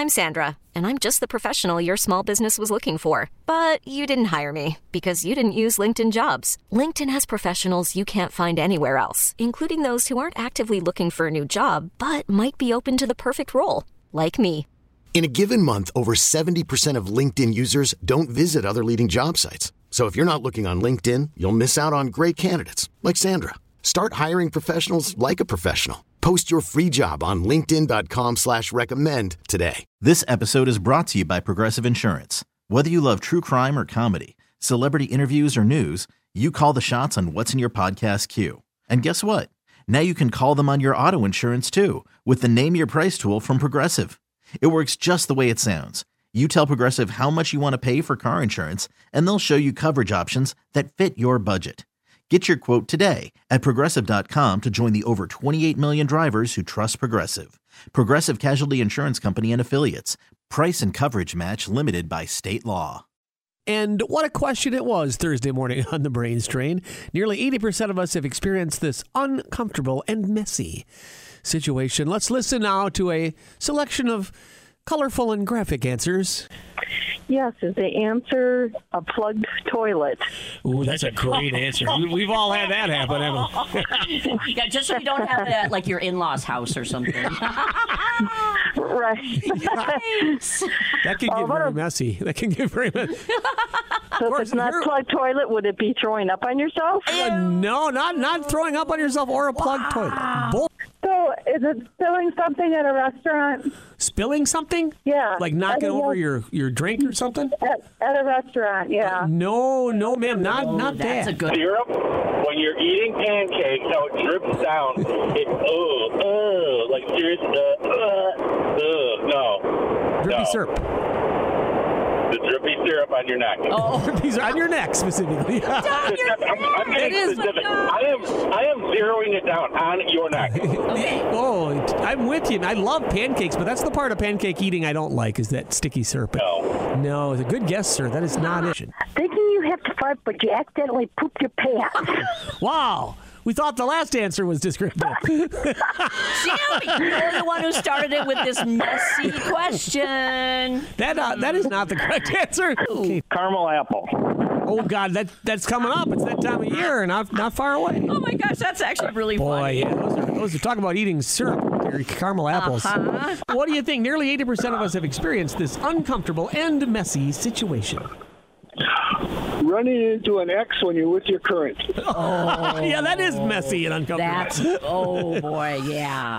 I'm Sandra, and I'm just the professional your small business was looking for. But you didn't hire me because you didn't use LinkedIn Jobs. LinkedIn has professionals you can't find anywhere else, including those who aren't actively looking for a new job, but might be open to the perfect role, like me. In a given month, over 70% of LinkedIn users don't visit other leading job sites. So if you're not looking on LinkedIn, you'll miss out on great candidates like Sandra. Start hiring professionals like a professional. Post your free job on linkedin.com/recommend today. This episode is brought to you by Progressive Insurance. Whether you love true crime or comedy, celebrity interviews or news, you call the shots on what's in your podcast queue. And guess what? Now you can call them on your auto insurance too with the Name Your Price tool from Progressive. It works just the way it sounds. You tell Progressive how much you want to pay for car insurance, and they'll show you coverage options that fit your budget. Get your quote today at Progressive.com to join the over 28 million drivers who trust Progressive. Progressive Casualty Insurance Company and Affiliates. Price and coverage match limited by state law. And what a question it was Thursday morning on the Brain Strain. Nearly 80% of us have experienced this uncomfortable and messy situation. Let's listen now to a selection of colorful and graphic answers. Yes, is the answer a plugged toilet? Ooh, that's a great answer. We've all had that happen, haven't we? Yeah, just so you don't have that like your in-laws' house or something. Right. That can get very messy. So if it's not plugged toilet, would it be throwing up on yourself? No, not throwing up on yourself or a plugged toilet. So is it spilling something at a restaurant? Spilling something? Yeah. Like knocking over your drink or something? At a restaurant, yeah. No, ma'am, not that. That's a good. Syrup, when you're eating pancakes, how it drips down. It, like serious, no. Drippy syrup. The drippy syrup on your neck. Oh, These are on your neck specifically. I'm getting specific. I am zeroing it down on your neck. okay. Oh, I'm with you. I love pancakes, but that's the part of pancake eating I don't like is that sticky syrup. No, it's a good guess, sir. That is not it. Thinking you have to fart, but you accidentally pooped your pants. Wow. We thought the last answer was descriptive. Jim, you're the one who started it with this messy question. That is not the correct answer. Okay. Caramel apple. Oh, God, that's coming up. It's that time of year, not far away. Oh, my gosh, that's actually really funny. Boy, yeah, those are talking about eating syrup, or caramel apples. Uh-huh. What do you think? Nearly 80% of us have experienced this uncomfortable and messy situation. Running into an ex when you're with your current. Oh, yeah, that is messy and uncomfortable. Oh, boy, yeah.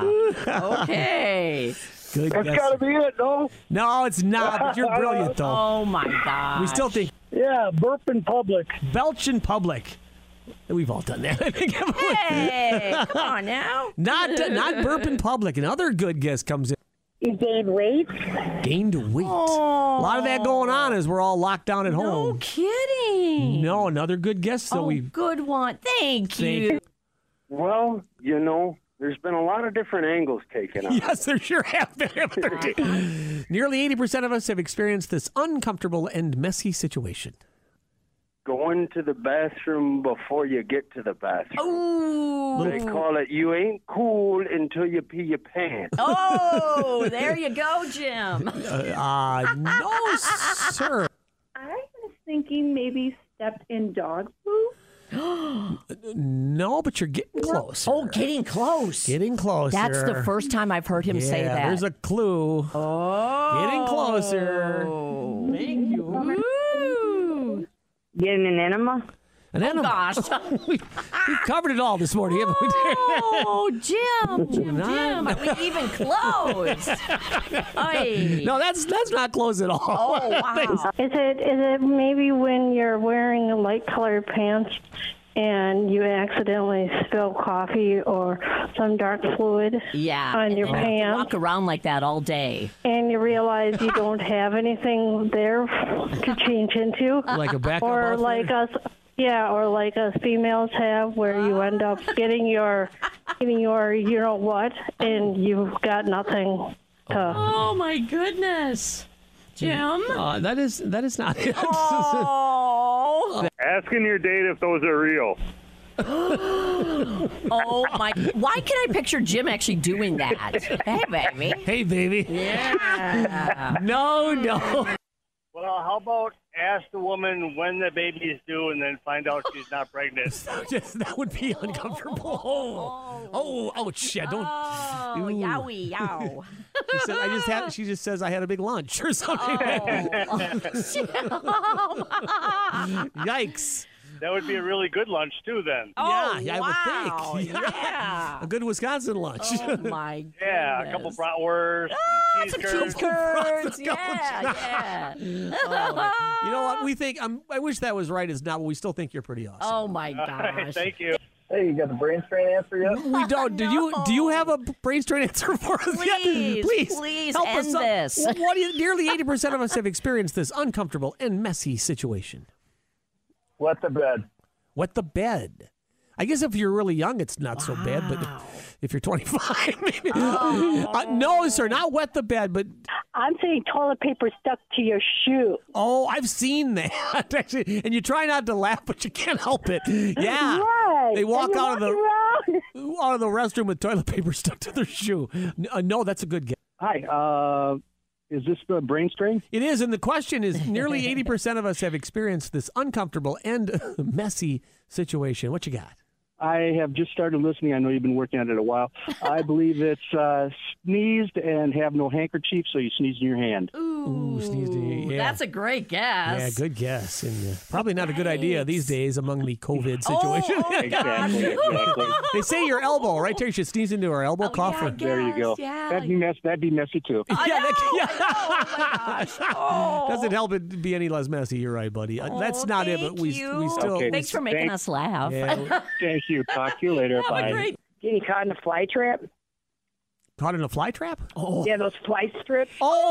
Okay. Good That's guess. got to be it, no? No, it's not, but you're brilliant, though. Oh, my God. We still think Yeah, burp in public. belch in public. We've all done that. Hey, come on now. Not burp in public. Another good guess comes in. You gained weight? Gained weight. A lot of that going on as we're all locked down at No home. kidding. No, another good guess. So Good one. Thank you. Well, there's been a lot of different angles taken on. Yes, there sure have been. Nearly 80% of us have experienced this uncomfortable and messy situation. Going to the bathroom before you get to the bathroom. Oh. They call it you ain't cool until you pee your pants. Oh, there you go, Jim. No, sir. I was thinking maybe stepped in dog poop. No, but you're getting close. Oh, getting close. Getting closer. That's the first time I've heard him say that. There's a clue. Oh. Getting closer. Thank you. Woo. Getting an enema? An enema. Gosh. We've covered it all this morning, haven't we? Oh, Jim. Are we even close? Oy. No, that's not close at all. Oh, wow. Is it maybe when you're wearing light colored pants and you accidentally spill coffee or some dark fluid on your and pants? walk around like that all day. And you realize you don't have anything there to change into. Like a backup or outfit? like us. Yeah, or like us females have, where you end up getting your you know what, and you've got nothing to. Oh my goodness, Jim. That is not it. Oh. Asking your date if those are real. Oh, my. Why can I picture Jim actually doing that? Hey, baby. Hey, baby. Yeah. No. Well, how about ask the woman when the baby is due and then find out she's not pregnant? That would be uncomfortable. Oh, ouch. Yeah, don't. Oh, Ooh. yowie, yow. She just says I had a big lunch or something. Yikes. That would be a really good lunch, too, then. Oh, yeah, wow. I would think. Yeah. A good Wisconsin lunch. Oh, my goodness. Yeah, a couple bratwursts, cheese some curds. cheese curds. Yeah. You know what? We think, I wish that was right. It's not, but we still think you're pretty awesome. Oh, my All right, gosh. thank you. Hey, you got the brain strain answer yet? We don't. Do you have a brain strain answer for us? Please help end us out. this. What do you, nearly 80% of us have experienced this uncomfortable and messy situation. Wet the bed. Wet the bed. I guess if you're really young, it's not so bad, but if you're 25, maybe. No, sir, not wet the bed, but. I'm saying toilet paper stuck to your shoe. Oh, I've seen that. Actually, and you try not to laugh, but you can't help it. Yeah. Right. They walk And you out of walk the restroom with toilet paper stuck to their shoe. No, that's a good guess. Hi, is this the brain strain? It is, and the question is nearly 80% of us have experienced this uncomfortable and messy situation. What you got? I have just started listening. I know you've been working on it a while. I believe it's sneezed and have no handkerchief, so you sneeze in your hand. Ooh, sneezed in your, That's a great guess. Yeah, good guess. And probably not a good idea these days among the COVID situation. Exactly. They say your elbow, right there. You should sneeze into our elbow, cough. Yeah, There you go. Yeah. That'd be messy too. Oh, my gosh. Oh. Doesn't help it be any less messy. You're right, buddy. That's not it, but we still. Okay. Thanks for making us laugh. Yeah, Thank you. Talk to you later. Have Bye. a great. Getting caught in a fly trap? caught in a fly trap? Oh, Yeah, those fly strips. fly.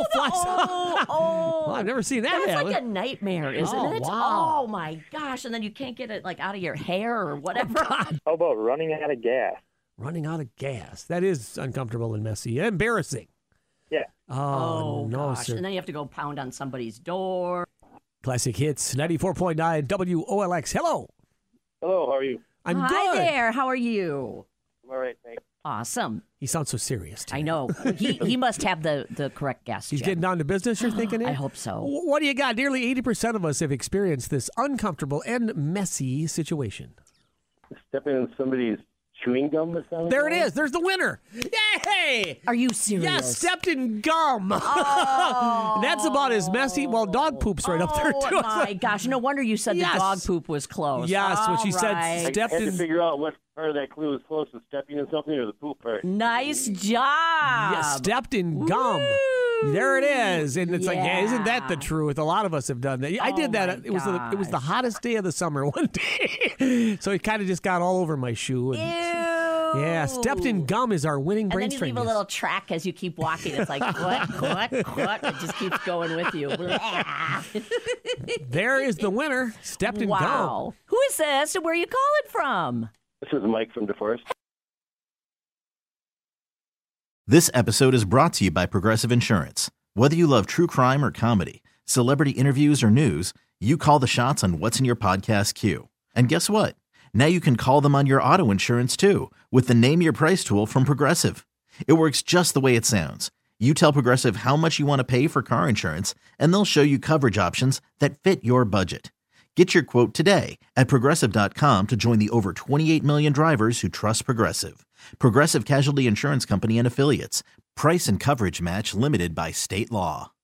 Oh. Well, I've never seen that. That's like a nightmare, isn't Oh, it? wow. Oh my gosh! And then you can't get it like out of your hair or whatever. How about running out of gas? Running out of gas. That is uncomfortable and messy. Embarrassing. Yeah. Oh, no, gosh! sir. And then you have to go pound on somebody's door. Classic Hits, 94.9 WOLX. Hello. Hello, how are you? I'm Hi good. there. How are you? I'm all right, thanks. Awesome. He sounds so serious. Today. I know. He must have the correct guess. He's Jim. getting down to business, you're thinking? I hope so. What do you got? Nearly 80% of us have experienced this uncomfortable and messy situation. Stepping in somebody's chewing gum or something? There it is. There's the winner. Yay! Are you serious? Yeah, stepped in gum. Oh. That's about as messy. Well, dog poop's right up there, too. Oh, my gosh. No wonder you said Yes. the dog poop was close. Yes, when she said All right. stepped I had in. to figure out what part of that clue was close to stepping in something or the poop part. Nice job. Yeah, stepped in gum. Woo. There it is, and it's like, yeah, isn't that the Yeah. truth? A lot of us have done that. I did that. my It was the hottest day of the summer one day, so it kind of just got all over my shoe. And, yeah, stepped in gum is our winning And brain then you strain. leave a little track as you keep walking. It's like, what? It just keeps going with you. There is the winner. Stepped in gum. Wow. Who is this and where are you calling from? This is Mike from DeForest. This episode is brought to you by Progressive Insurance. Whether you love true crime or comedy, celebrity interviews or news, you call the shots on what's in your podcast queue. And guess what? Now you can call them on your auto insurance too with the Name Your Price tool from Progressive. It works just the way it sounds. You tell Progressive how much you want to pay for car insurance, and they'll show you coverage options that fit your budget. Get your quote today at Progressive.com to join the over 28 million drivers who trust Progressive. Progressive Casualty Insurance Company and Affiliates. Price and coverage match limited by state law.